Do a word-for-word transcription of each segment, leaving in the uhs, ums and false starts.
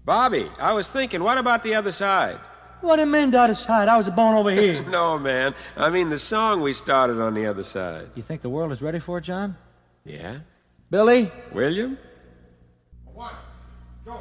Bobby, I was thinking, what about the other side? What do you mean the other side? I was born over here. No, man. I mean the song we started on the other side. You think the world is ready for it, John? Yeah? Billy? William? One, go.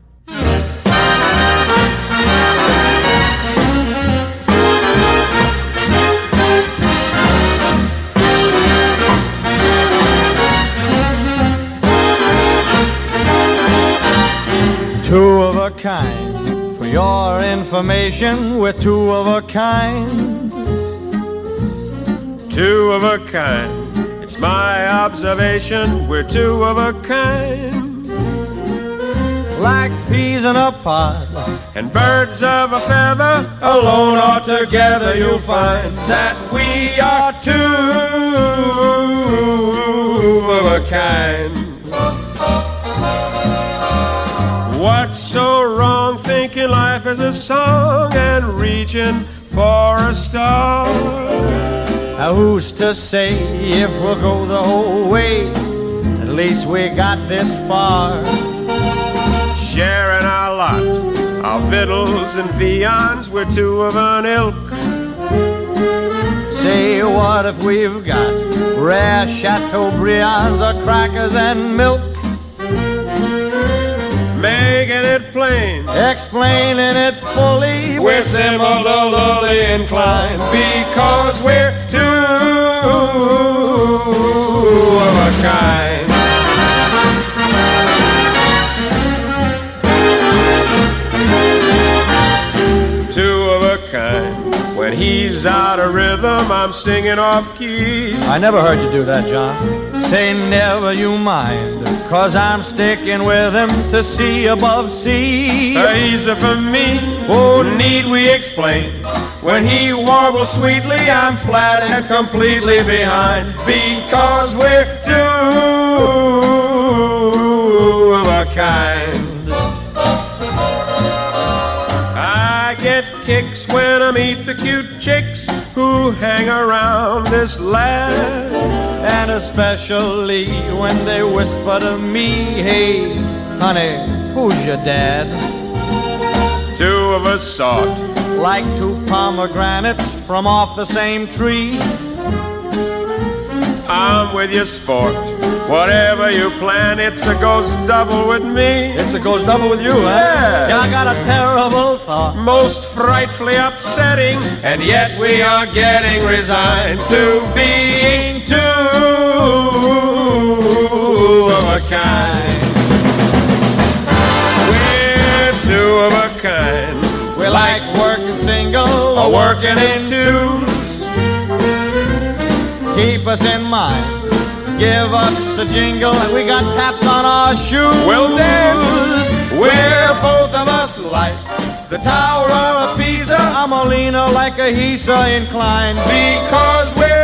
Two of a kind. For your information, we're two of a kind. Two of a kind. It's my observation, we're two of a kind. Like peas in a pod. And birds of a feather, alone or together, you'll find that we are two of a kind. What's so wrong thinking life is a song and reaching for a star? Now who's to say if we'll go the whole way? At least we got this far. Sharing our lot, our victuals and viands, we're two of an ilk. Say what if we've got rare Chateaubriands or crackers and milk? Making it plain, explaining it fully, we're similarly inclined because we're two of a kind. Two of a kind. When he's out of rhythm, I'm singing off key. I never heard you do that, John. Say never you mind, 'cause I'm sticking with him to see above sea. Easy for me, oh, need we explain? When he warbles sweetly, I'm flat and completely behind, because we're two of a kind. I get kicks when I meet the cute chicks who hang around this lad, and especially when they whisper to me, hey, honey, who's your dad? Two of a sort, like two pomegranates from off the same tree. I'm with you, sport. Whatever you plan, it's a goes double with me. It's a goes double with you, huh? Yeah. Yeah, I got a terrible thought. Most frightfully upsetting, and yet we are getting resigned to being two of a kind. We're two of a kind. We like working single or working in twos. Keep us in mind. Give us a jingle and we got taps on our shoes. We'll dance. We're both of us like the Tower of Pisa. I'm a leaner like a Hisa inclined, because we're